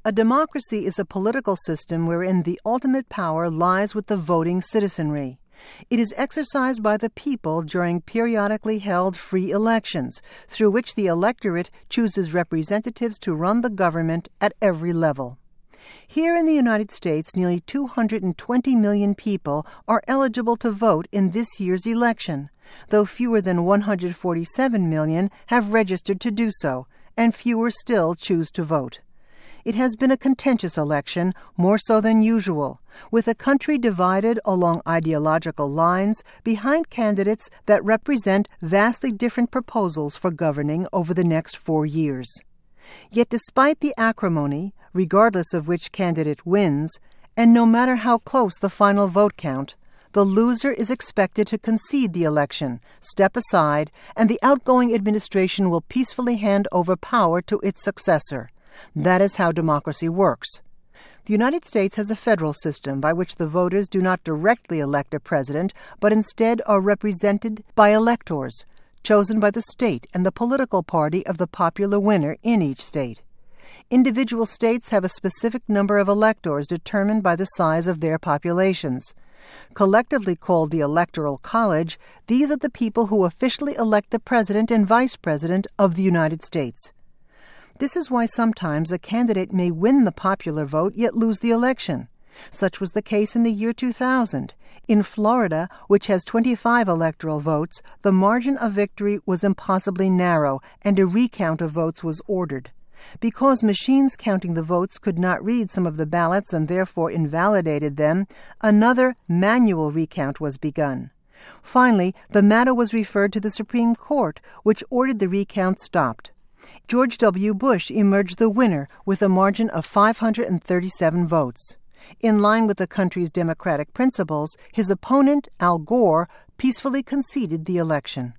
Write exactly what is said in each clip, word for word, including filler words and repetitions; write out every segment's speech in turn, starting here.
A democracy is a political system wherein the ultimate power lies with the voting citizenry. It is exercised by the people during periodically held free elections, through which the electorate chooses representatives to run the government at every level. Here in the United States, nearly two hundred twenty million people are eligible to vote in this year's election, though fewer than one hundred forty-seven million have registered to do so, and fewer still choose to vote. It has been a contentious election, more so than usual, with a country divided along ideological lines behind candidates that represent vastly different proposals for governing over the next four years. Yet despite the acrimony, regardless of which candidate wins, and no matter how close the final vote count, the loser is expected to concede the election, step aside, and the outgoing administration will peacefully hand over power to its successor. That is how democracy works. The United States has a federal system by which the voters do not directly elect a president, but instead are represented by electors, chosen by the state and the political party of the popular winner in each state. Individual states have a specific number of electors determined by the size of their populations. Collectively called the Electoral College, these are the people who officially elect the president and vice president of the United States. This is why sometimes a candidate may win the popular vote yet lose the election. Such was the case in the year two thousand. In Florida, which has twenty-five electoral votes, the margin of victory was impossibly narrow, and a recount of votes was ordered. Because machines counting the votes could not read some of the ballots and therefore invalidated them, another manual recount was begun. Finally, the matter was referred to the Supreme Court, which ordered the recount stopped. George W. Bush emerged the winner with a margin of five hundred thirty-seven votes. In line with the country's democratic principles, his opponent, Al Gore, peacefully conceded the election.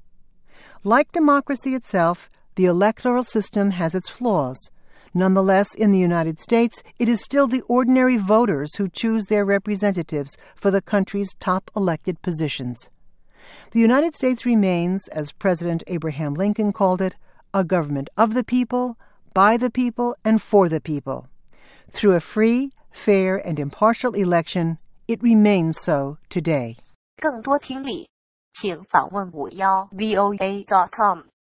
Like democracy itself, the electoral system has its flaws. Nonetheless, in the United States, it is still the ordinary voters who choose their representatives for the country's top elected positions. The United States remains, as President Abraham Lincoln called it, a government of the people, by the people, and for the people. Through a free, fair, and impartial election, it remains so today. 更多听力，请访问五幺 V O A dot com。